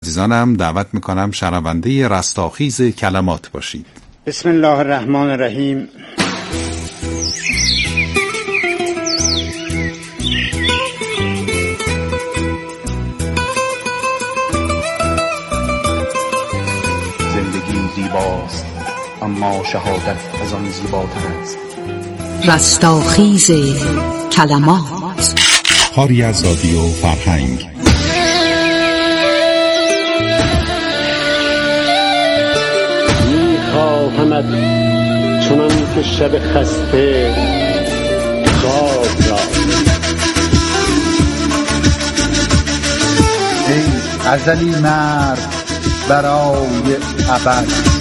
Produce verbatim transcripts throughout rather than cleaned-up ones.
عزیزانم دعوت میکنم شنونده رستاخیز کلمات باشید. بسم الله الرحمن الرحیم. زندگی زیباست اما شهادت از آن زیباتر است. رستاخیز کلمات. کاری از رادیو فرهنگ. میخواهمت چنان که شب خسته خواب را. ای ازلی مرد برای ابد.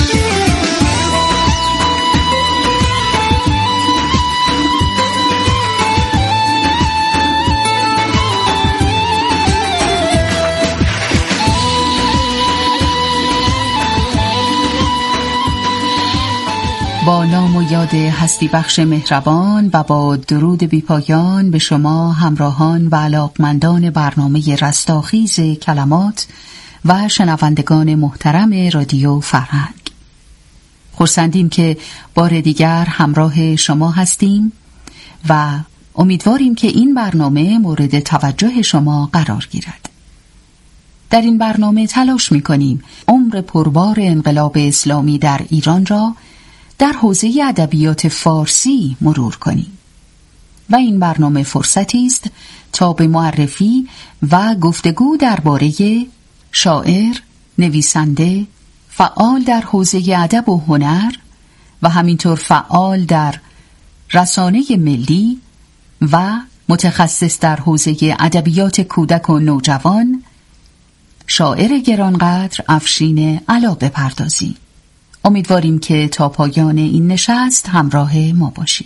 با نام و یاد هستی بخش مهربان و با درود بی پایان به شما همراهان و علاقمندان برنامه رستاخیز کلمات و شنوندگان محترم رادیو فرهنگ، خرسندیم که بار دیگر همراه شما هستیم و امیدواریم که این برنامه مورد توجه شما قرار گیرد. در این برنامه تلاش می‌کنیم عمر پربار انقلاب اسلامی در ایران را در حوزه ادبیات فارسی مرور کنیم و این برنامه فرصتی است تا به معرفی و گفتگو درباره شاعر، نویسنده، فعال در حوزه ادب و هنر و همینطور فعال در رسانه ملی و متخصص در حوزه ادبیات کودک و نوجوان، شاعر گرانقدر افشین علا بپردازیم. امیدواریم که تا پایان این نشست همراه ما باشید.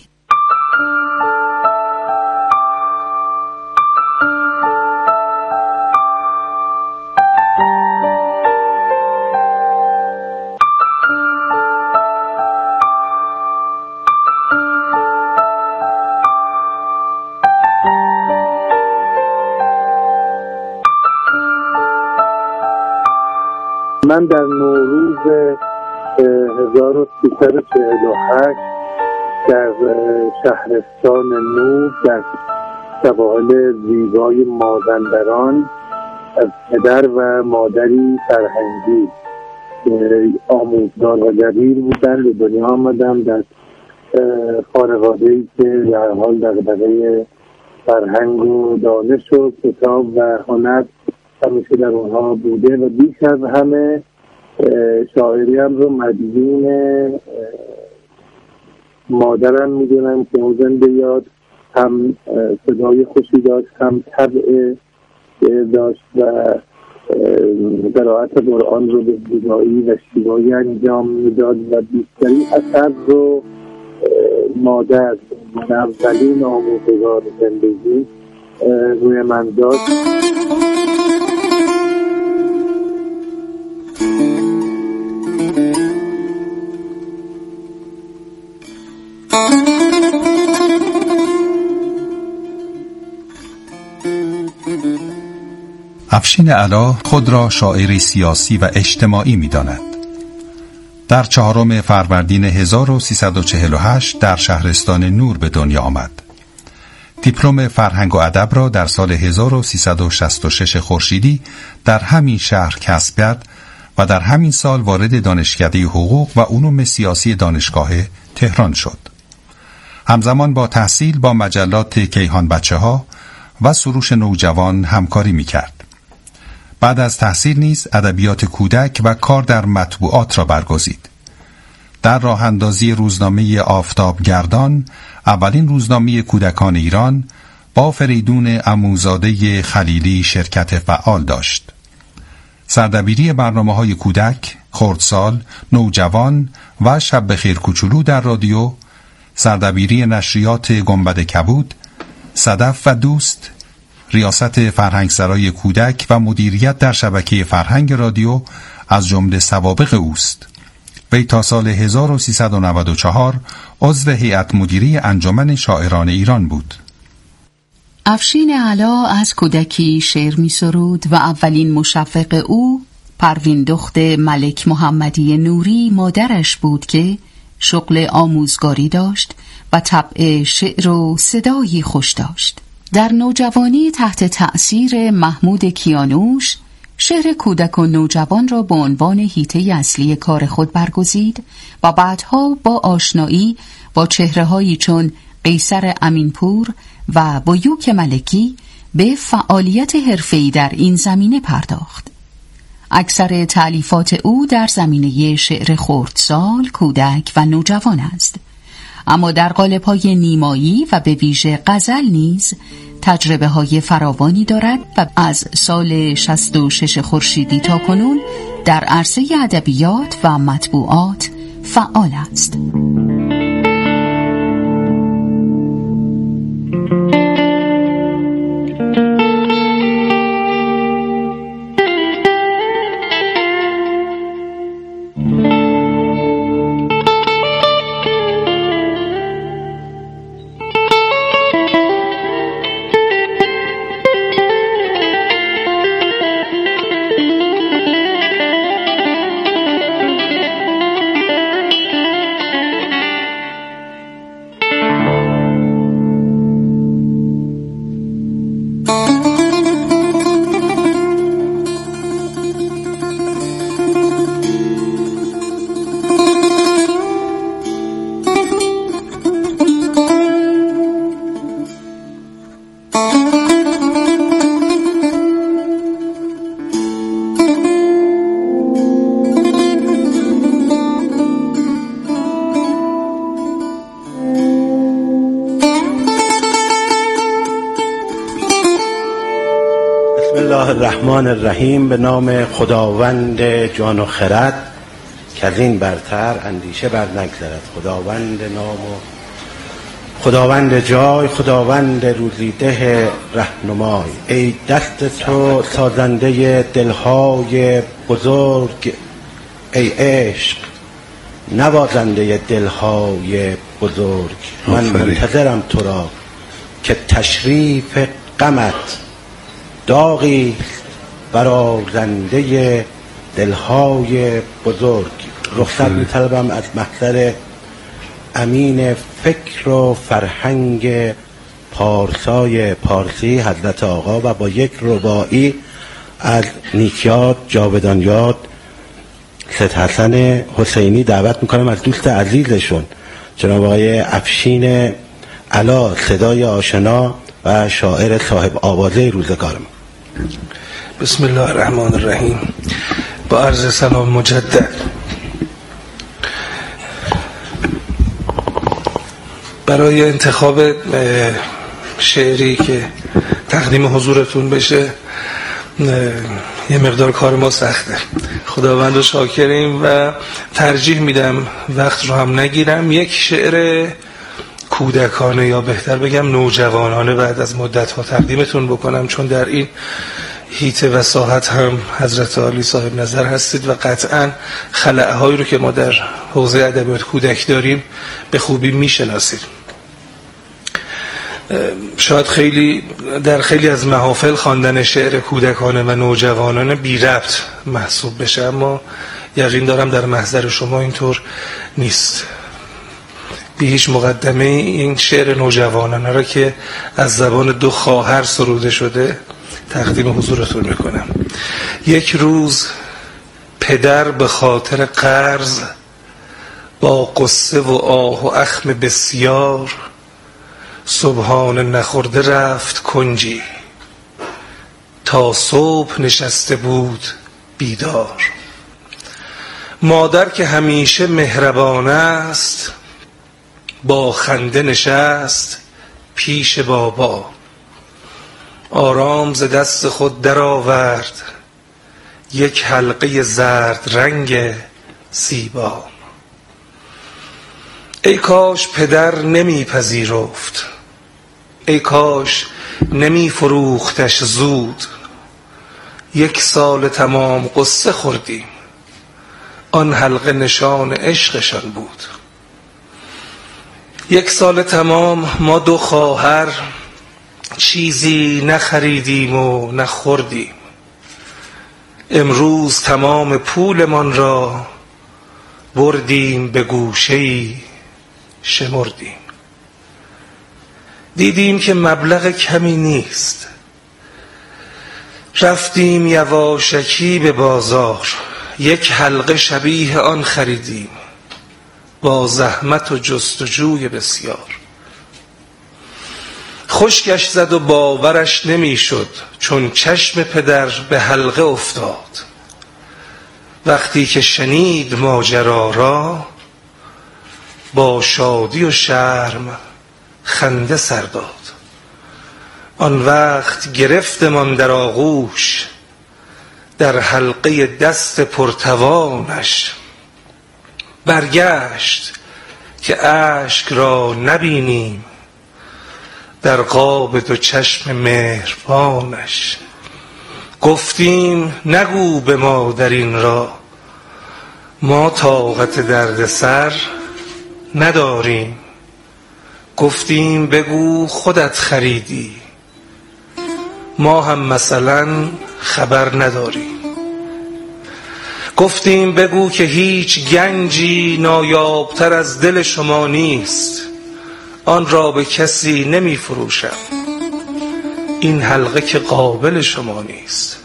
من در نوروز هزار و سیصد و چهل و هشت در شهرستان نور در سواحل زیبای مازندران از پدر و مادری فرهنگی آموزگار و دبیر بودن به دنیا آمدم در خانواده‌ای که در حال دغدغه فرهنگ و دانش و کتاب و هنر همیشه در اونها بوده و بیش از همه شاعری هم رو مدیون مادرم میدونم که اون زنده یاد هم صدای خوشی داشت، هم طبع داشت و قرائت قرآن رو به زیبایی و شیوایی انجام میداد و بیشتری اثر رو مادر من اولین آموزگار زندگی روی من داشت. افشین علا خود را شاعری سیاسی و اجتماعی می داند. در چهارم فروردین هزار و سیصد و چهل و هشت در شهرستان نور به دنیا آمد. دیپلم فرهنگ و ادب را در سال هزار و سیصد و شصت و شش خورشیدی در همین شهر کسب کرد و در همین سال وارد دانشکده حقوق و علوم سیاسی دانشگاه تهران شد. همزمان با تحصیل با مجلات کیهان بچه ها و سروش نوجوان همکاری می کرد. بعد از تحصیل نیز ادبیات کودک و کار در مطبوعات را برگزید. در راه اندازی روزنامه آفتابگردان، اولین روزنامه کودکان ایران، با فریدون عموزاده خلیلی شرکت فعال داشت. سردبیری برنامه‌های کودک، خردسال، نوجوان و شب بخیر کوچولو در رادیو، سردبیری نشریات گنبد کبود، صدف و دوست، ریاست فرهنگسرای کودک و مدیریت در شبکه فرهنگ رادیو از جمله سوابق اوست. وی تا سال هزار و سیصد و نود و چهار عضو هیئت مدیره انجمن شاعران ایران بود. افشین علا از کودکی شعر می سرود و اولین مشوق او پروین دخت ملک محمدی نوری مادرش بود که شغل آموزگاری داشت و طبع شعر و صدایی خوش داشت. در نوجوانی تحت تأثیر محمود کیانوش شعر کودک و نوجوان را به عنوان حیطه اصلی کار خود برگزید و بعدها با آشنایی با چهره‌هایی چون قیصر امینپور و بیوک ملکی به فعالیت حرفه‌ای در این زمینه پرداخت. اکثر تألیفات او در زمینه شعر خردسال، کودک و نوجوان است، اما در قالب‌های نیمایی و به ویژه غزل نیز تجربه های فراوانی دارد و از سال شصت و شش خورشیدی تا کنون در عرصه ادبیات و مطبوعات فعال است. الرحمن الرحیم. به نام خداوند جان و خرد که از این برتر اندیشه بر نگذرد. خداوند نام و خداوند جای، خداوند روزیده رهنمای. ای دست تو سازنده دلهای بزرگ، ای عشق نوازنده دلهای بزرگ. من منتظرم تو را که تشریف غمت داغی برازنده دلهای بزرگ. رخصت می‌طلبم از محضر امین فکر و فرهنگ پارسای پارسی حضرت آقا و با یک رباعی از نیکیات جاودان یاد سید حسن حسینی دعوت میکنم از دوست عزیزشون جناب آقای افشین علا، صدای آشنا و شاعر صاحب آوازه روزگارم. بسم الله الرحمن الرحیم. با عرض سلام مجدد برای انتخاب شعری که تقدیم حضورتون بشه یه مقدار کار ما سخته. خداوند رو شاکریم و ترجیح میدم وقت رو هم نگیرم یک شعر کودکانه یا بهتر بگم نوجوانانه بعد از مدت ها تقدیمتون بکنم، چون در این حیطه و ساحت هم حضرت عالی صاحب نظر هستید و قطعا خلأهایی رو که ما در حوزه ادبیات کودک داریم به خوبی میشناسید. شاید خیلی در خیلی از محافل خواندن شعر کودکانه و نوجوانانه بی ربط محسوب بشه، اما یقین دارم در محضر شما اینطور نیست. بی هیچ مقدمه این شعر نوجوانانه را که از زبان دو خواهر سروده شده تقدیم حضورتون میکنم. یک روز پدر به خاطر قرض با قصه و آه و اخم بسیار صبحانه نخورده رفت کنجی، تا صبح نشسته بود بیدار. مادر که همیشه مهربان است با خنده نشست پیش بابا، آرام ز دست خود در آورد یک حلقه زرد رنگ زیبا. ای کاش پدر نمی پذیرفت، ای کاش نمی فروختش زود، یک سال تمام قصه خوردیم آن حلقه نشان عشقشان بود. یک سال تمام ما دو خواهر چیزی نخریدیم و نخوردیم، امروز تمام پولمان را بردیم به گوشه‌ای شمردیم. دیدیم که مبلغ کمی نیست، رفتیم یواشکی به بازار، یک حلقه شبیه آن خریدیم با زحمت و جستجوی بسیار. خشکش زد و باورش نمیشد چون چشم پدر به حلقه افتاد. وقتی که شنید ماجرا را با شادی و شرم خنده سر داد. آن وقت گرفتمان در آغوش در حلقه دست پرتوانش، برگشت که اشک را نبینیم در قاب دو چشم مهربانش. گفتیم نگو به ما در این را، ما طاقت درد سر نداریم. گفتیم بگو خودت خریدی، ما هم مثلا خبر نداریم. گفتیم بگو که هیچ گنجی نایابتر از دل شما نیست، آن را به کسی نمی فروشم، این حلقه که قابل شما نیست.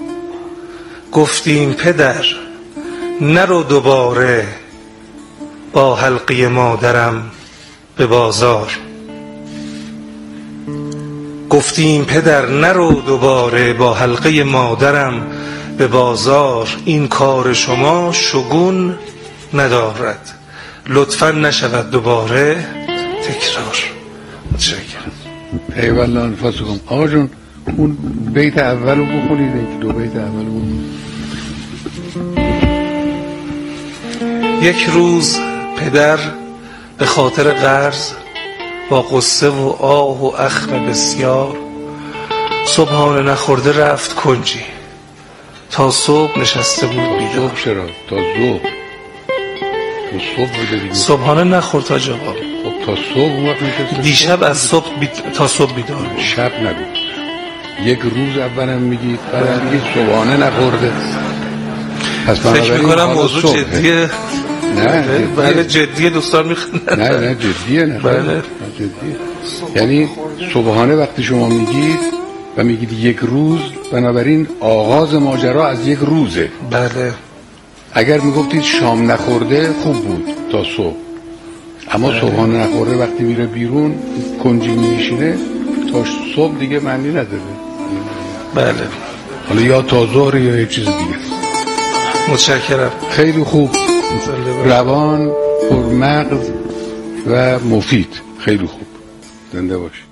گفتیم پدر نرو دوباره با حلقه مادرم به بازار. گفتیم پدر نرو دوباره با حلقه مادرم به بازار، این کار شما شگون ندارد، لطفاً نشود دوباره تکرار. متشکرم. ایوالله انفاسکم. آقا جون اون بیت اولو بخونید، یک دو بیت اولو بخونید. یک روز پدر به خاطر قرض با قصه و آه و اخم بسیار صبحانه نخورده رفت کنجی. تا صبح نشسته بود بیدار. صبح چرا؟ تا ظهر. تا صبح بوده دیگه. صبحانه نخورد تا جواب. خب تا صبح وقت نشسته. دیشب از صبح بید... تا صبح بیدار بود. شب نبود. یک روز اولم میگید بعد میگید صبحانه نخورده. فکر میکنم موضوع جدیه. نه بله جدیه دوستان میخوندن. نه نه جدیه نه بله جدیه. یعنی صبحانه وقتی شما میگید و میگید یک روز، بنابراین آغاز ماجرا از یک روزه. بله. اگر میگفتید شام نخورده خوب بود تا صبح، اما بله. صبحانه نخورده وقتی میره بیرون کنجی میشینه تا صبح دیگه معنی نداره. بله. حالا یا تا ظهر یا یه چیز دیگه. متشکرم. خیلی خوب، روان، پرمغز و مفید. خیلی خوب. زنده باشید.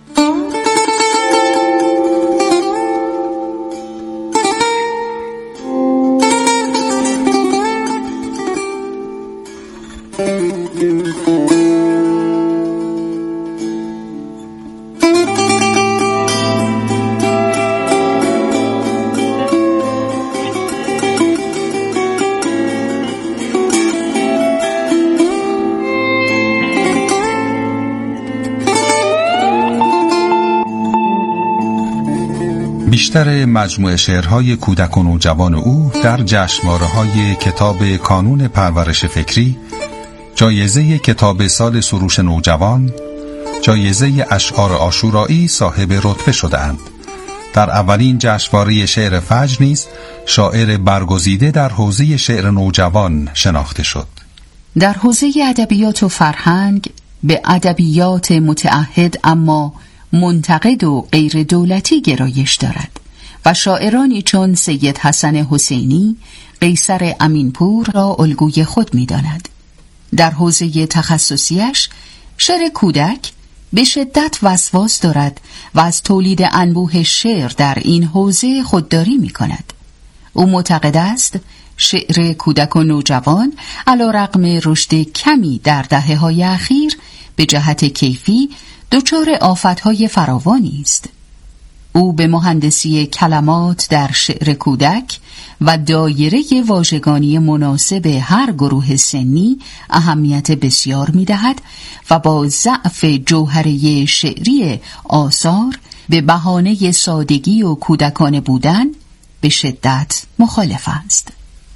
بیشتر مجموعه شعرهای کودک و نوجوان او در جشنواره‌های کتاب کانون پرورش فکری، جایزه کتاب سال سروش نوجوان، جایزه اشعار عاشورایی صاحب رتبه شده‌اند. در اولین جشنواره شعر فجر نیز شاعر برگزیده در حوزه شعر نوجوان شناخته شد. در حوزه ادبیات و فرهنگ به ادبیات متعهد اما منتقد و غیر دولتی گرایش دارد و شاعرانی چون سید حسن حسینی، قیصر امینپور را الگوی خود می داند. در حوزه تخصصیش شعر کودک به شدت وسواس دارد و از تولید انبوه شعر در این حوزه خودداری می کند. او معتقد است شعر کودک و نوجوان علی رغم رشد کمی در دهه‌های اخیر به جهت کیفی دچار آفت‌های فراوانی است. او به مهندسی کلمات در شعر کودک و دایره واژگانی مناسب هر گروه سنی اهمیت بسیار می‌دهد و با ضعف جوهره شعری آثار به بهانه سادگی و کودکانه بودن به شدت مخالف است.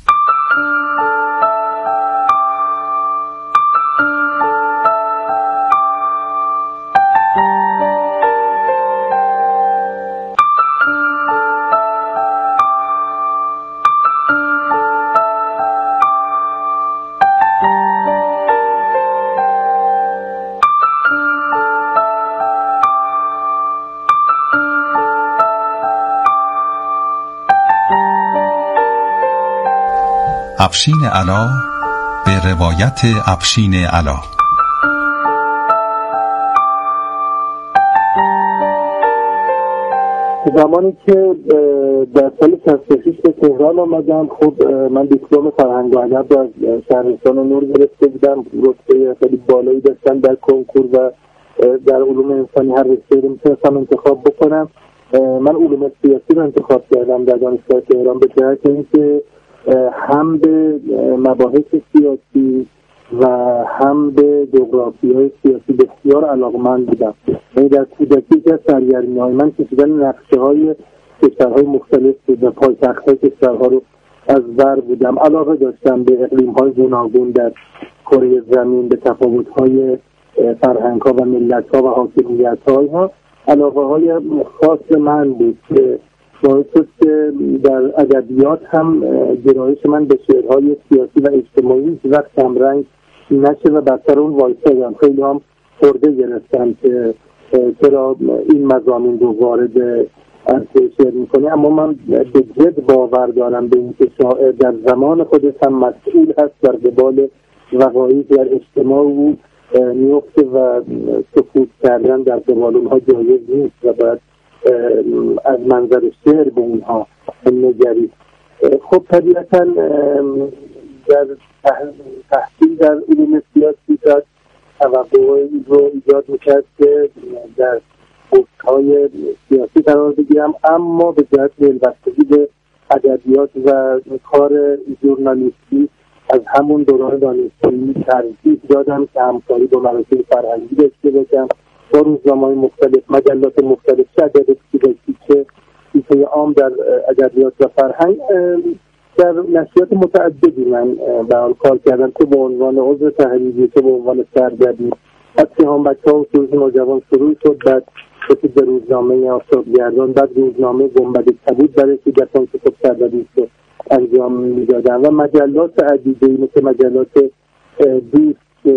افشین علا به روایت افشین علا. زمانی که در سال شصت و شش به تهران آمدم، خب من دیپلم فرهنگ و ادب در شهرستان نور گرفته بودم. رتبه خیلی بالایی داشتم در کنکور و در علوم انسانی هر رشته‌ای رو میتونستم انتخاب بکنم. من علوم سیاسی رو انتخاب کردم در دانشگاه تهران به جهت اینکه هم به مباحث سیاسی و هم به جغرافیای سیاسی بسیار علاقمند بودم. یعنی در کودکی که سرگرمی‌های من کشیدن نقشه‌های کشورهای مختلف بود و پایتخت‌های کشورها رو از بر بودم. علاقه داشتم به اقلیم‌های گوناگون در کره زمین، به تفاوت‌های فرهنگ‌ها و ملت‌ها و حاکمیت‌ها. علاقه‌های خاص من بود که باعث شد که در ادبیات هم گرایش من به شعرهای سیاسی و اجتماعی هیچ وقت کمرنگ نشه و بدتر اون وایسادم. خیلی هم خورده گرفتم که چرا این مضامین رو وارد عرصه شعر میکنه، اما من به جد باور دارم به این که شاعر در زمان خودش هم مسئول هست در قبال وقایعی در اجتماع او میفته و سکوت کردن در قبال اونها جایز نیست و باید از منظر شعر به اونها نگرید. خب طبیعتا در تحصیل در علوم سیاسی داد توقعی رو ایجاد میکرد که در پست‌های سیاسی قرار بگیرم، اما به جهت دلبستگی به ادبیات و کار ژورنالیستی از همون دوران دانشجویی ترجیح دادم که همکاری با مراکز فرهنگی داشته باشم، با روزنامه‌های مختلف، مجلات مختلف، چه ادبیاتی چه حیطه عام در ادبیات و فرهنگ. در نشریات متعددی من به آن کار کردم، که به عنوان عضو تحریریه، که به عنوان سرگردی. از سهام بچه‌ها و سروش نوجوان شروع شد، بعد رسید به روزنامه آفتابگردان، بعد روزنامه گنبد کبود برای کودکان که خب سرگردی رو انجام میدادن و مجلات عدیده‌ای مثل مجلات دوست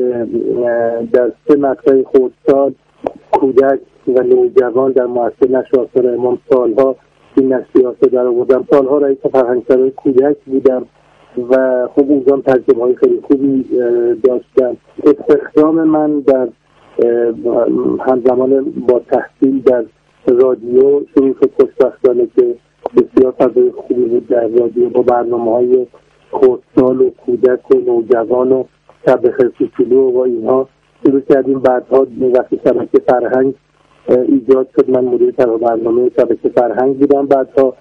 در سه مقطع خردسال، کودک و نوجوان در مؤسسه نشر آثار امام سالها این نشریات رو در آوردم. سالها رئیس فرهنگسرای کودک بودم و خب اونجا تجربه‌های خیلی خوبی داشتم. استخدام من در همزمان با تحصیل در رادیو شروع شد خوشبختانه که بسیار فضای خوبی بود در رادیو با برنامه‌های خردسال و کودک و نوجوان و شب بخیر کوچولو و اینها شروع کردیم. بعدها وقتی شبکه فرهنگ ایجاد شد، من مدیر طراح برنامه شبکه فرهنگ بودم. بعدها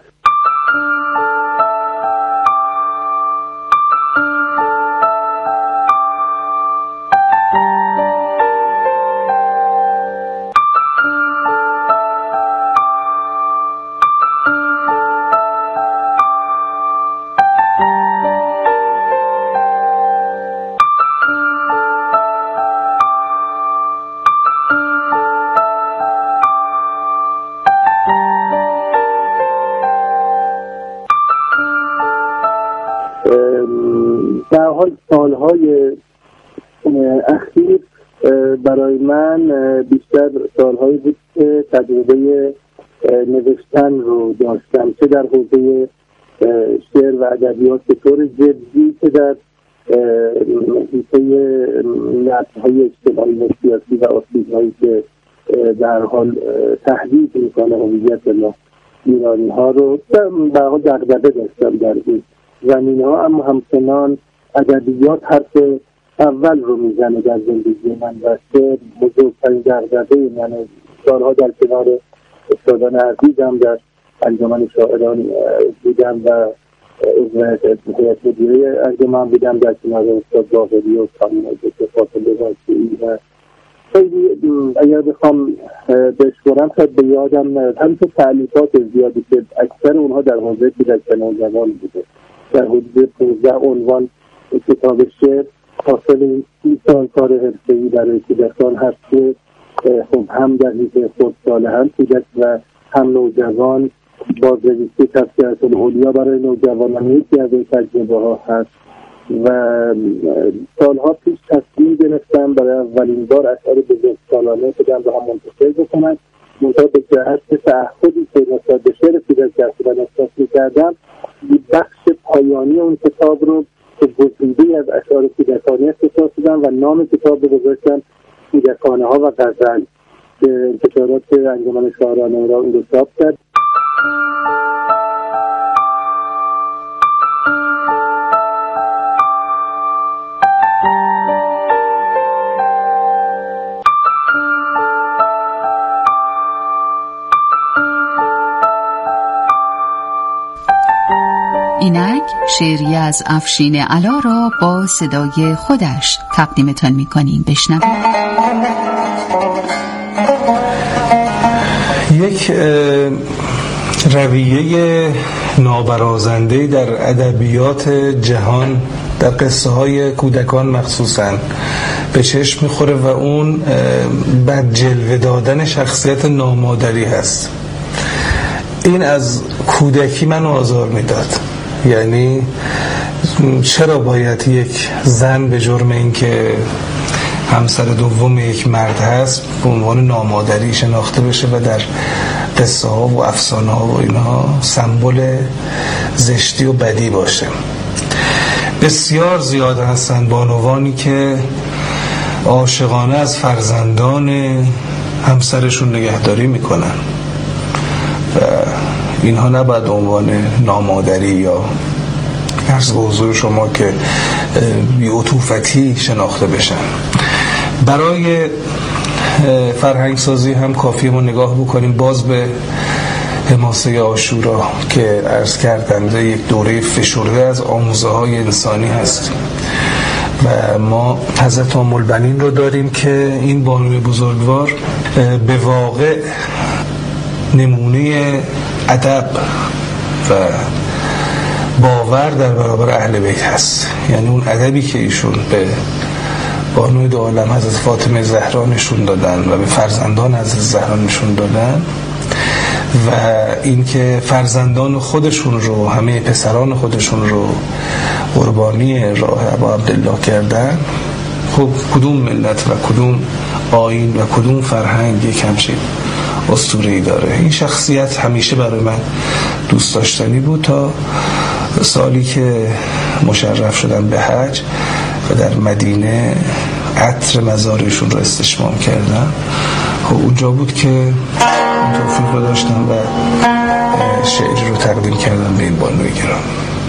در حال سالهای اخیر برای من بیشتر سالهایی بود که تجربه نوشتن رو داشتم، چه در حوزه شعر و ادبیات به طور جدی، که در حوزه نقدهای اجتماعی و سیاسی و آسیب‌هایی که در حال تهدید میکنه هویت ایرانی ها رو در حال دغدغه داشتم در این زمینه ها. اما همچنان ادبیات حرف اول رو میزنه در زندگی من و شعر بزرگترین دغدغه من. سالها در کنار استادان عزیزم در انجمن شاعران بودم و عضو هیئت مدیره انجمن بودم در کنار استاد باقری و خانم فاطمه واسعی و خیلی اگر بخوام بشورم خیلی به یادم هم تو تألیفات زیادی که اکثر اونها در حوزه کودک و نوجوان بوده. در حدود پانزده عنوان کتاب شعر حاصل سی سال کار حرفه‌ای برای کودکان هست که خب هم در حیطه خردسال هم کودک و هم نوجوان بازنویسی تذکرة الاولیا برای نوجوانان یکی از این تجربه ها هست و سالها پیش تصمیم گرفتم برای اولین بار اشعار بزرگسالانه خودم رو هم منتشر بکنم. منتها به جهت تعهدی که نسبت به شعر کودک در احساس می‌کردم بخش پایانی اون کتاب رو که گزیده‌ای از اشعار کودکانه اختصاص دادم و نام کتاب رو گذاشتم کودکانه ها و غزل که انتشارات انجمن شاعران ایران رو چاپ کرد. اینک شعری از افشین علا را با صدای خودش تقدیمتان می‌کنیم. بشنوید. یک رویه نابرازنده در ادبیات جهان در قصه های کودکان مخصوصاً به چشم میخوره و اون بد جلوه دادن شخصیت نامادری هست. این از کودکی منو آزار میداد. یعنی چرا باید یک زن به جرم این که همسر دوم یک مرد هست به عنوان نامادری شناخته بشه و در قصه ها و افسانه ها و اینها سمبل زشتی و بدی باشه. بسیار زیاد هستند بانوانی که عاشقانه از فرزندان همسرشون نگهداری میکنن و اینها نباید عنوان نامادری یا عرض به حضور شما که بی‌عطوفتی شناخته بشن. برای فرهنگ سازی هم کافیه ما نگاه بکنیم باز به حماسه عاشورا که عرض کردم یک دوره فشرده از آموزه های انسانی هست و ما حضرت ام البنین رو داریم که این بانوی بزرگوار به واقع نمونه ادب و باور در برابر اهل بیت هست. یعنی اون ادبی که ایشون به بانوی دو عالم حضرت فاطمه زهرا نشون دادن و به فرزندان حضرت زهرا نشون دادن و اینکه فرزندان خودشون رو همه پسران خودشون رو قربانی راه ابا عبدالله کردن، خب کدوم ملت و کدوم آیین و کدوم فرهنگ یک همچین اسطوره‌ای داره. این شخصیت همیشه برای من دوست داشتنی بود تا سالی که مشرف شدم به حج و در مدینه عطر مزارشون رو استشمام کردم. خب اونجا بود که این توفیق رو داشتم و شعری رو تقدیم کردم به این بانوی گرامی.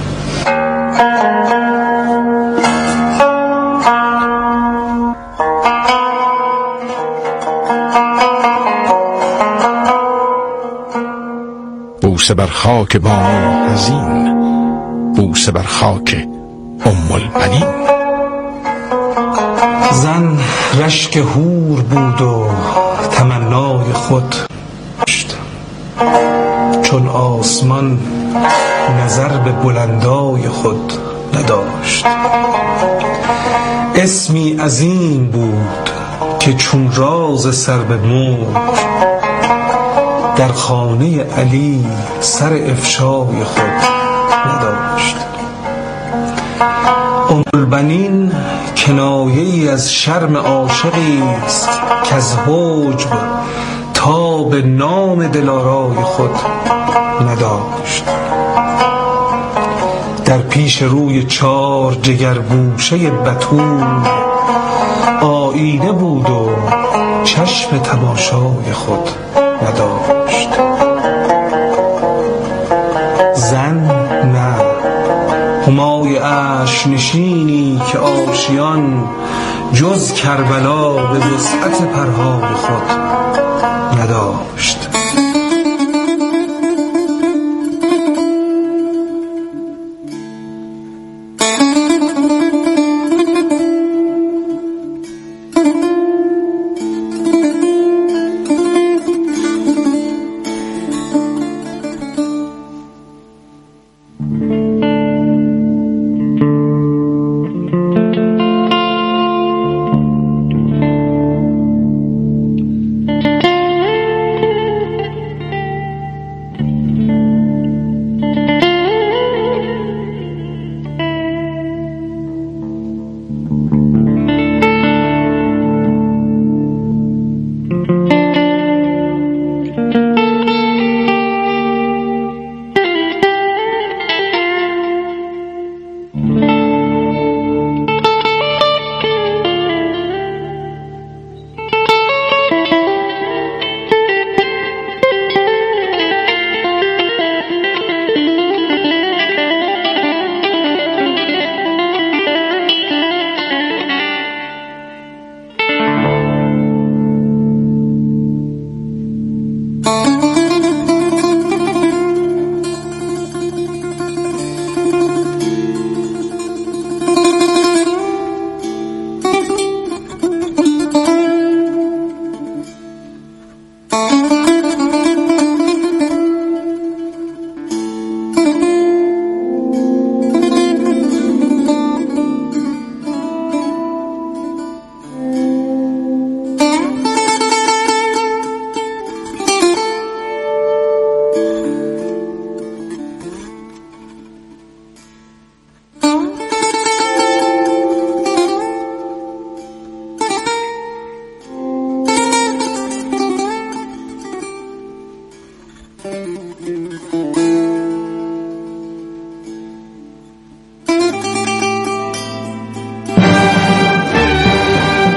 بوسه بر خاک بانو حزین، بوسه بر خاک ام البنین. زن رشک هور بود و تمنای خود داشت، چون آسمان نظر به بلندای خود نداشت. اسمی عظیم بود که چون راز سر به موج، در خانه علی سر افشای خود نداشت. ام البنین کنایه‌ای از شرم عاشقی است که از حجب تا به نام دلارای خود نداشت. در پیش روی چار جگر گوشه بتول آینه بود و چشم تماشای خود نداشت. زن نه، همای عرش نشینی که آشیان جز کربلا به وسعت پرهای خود نداشت.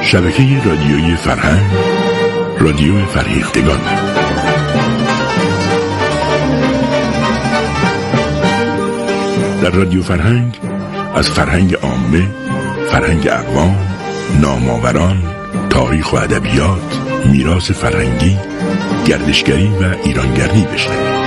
شبکه رادیویی فرهنگ، رادیو فرهیختگان. در رادیو فرهنگ از فرهنگ عامه، فرهنگ اقوام، نام‌آوران، تاریخ و ادبیات، میراث فرهنگی، گردشگری و ایرانگردی بشنوید.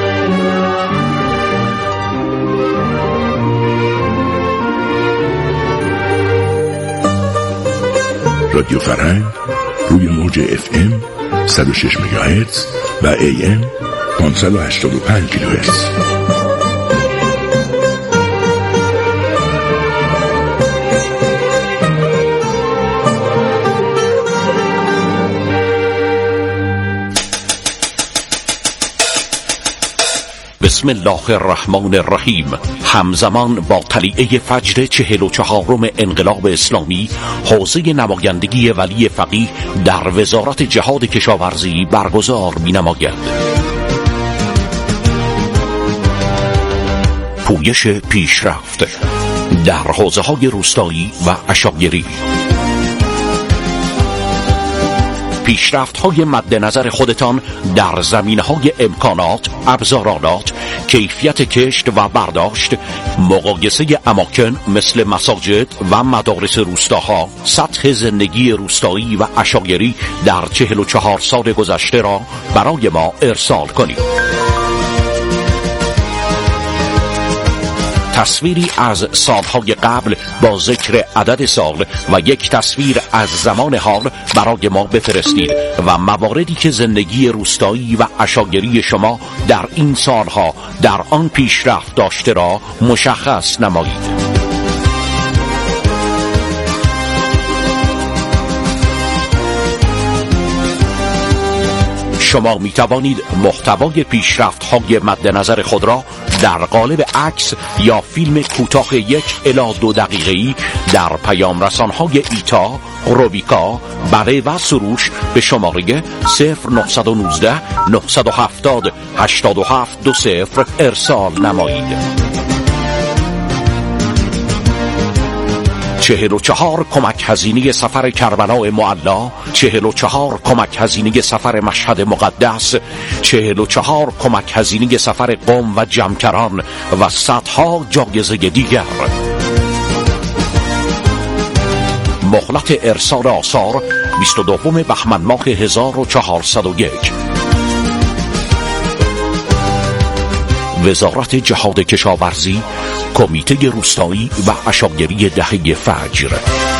رادیو فرهنگ روی موج اف ام صد و شش مگاهرتز و ای ام پانصد و هشتاد و پنج کیلوهرتز. بسم الله الرحمن الرحیم. همزمان با طلیعه فجر چهل و چهارم انقلاب اسلامی، حوزه نمایندگی ولی فقیه در وزارت جهاد کشاورزی برگزار می‌نماید. پویش پیشرفت در حوزه‌های روستایی و عشایری. پیشرفت‌های مد نظر خودتان در زمینه‌های امکانات، ابزارالات، کیفیت کشت و برداشت، مقایسه اماکن مثل مساجد و مدارس روستاها، سطح زندگی روستایی و عشایری در چهل و چهار سال گذشته را برای ما ارسال کنید. تصویری از سالهای قبل با ذکر عدد سال و یک تصویر از زمان حال برای ما بفرستید و مواردی که زندگی روستایی و عشایری شما در این سالها در آن پیشرفت داشته را مشخص نمایید. شما می توانید محتوای پیشرفت‌های مد نظر خود را در قالب عکس یا فیلم کوتاه یک الی دو دقیقه‌ای در پیام رسان‌های ایتا، روبیکا، بله و سروش به شماره صفر نه یک نه نه هفت صفر هشت هفت دو صفر ارسال نمایید. چهل و چهار کمک هزینه سفر کربلای معلا، چهل و چهار کمک هزینه سفر مشهد مقدس، چهل و چهار کمک هزینه سفر قم و جمکران و صدها جایزه دیگر. مهلت ارسال آثار بیست و دوم بهمن ماه هزار و چهارصد و یک. وزارت جهاد کشاورزی، کمیته روستایی و عشایری دهه فجر.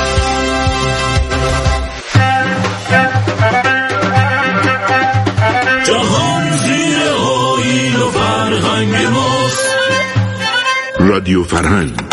جهان زیر آیین و فرهنگ ماست. رادیو فرهنگ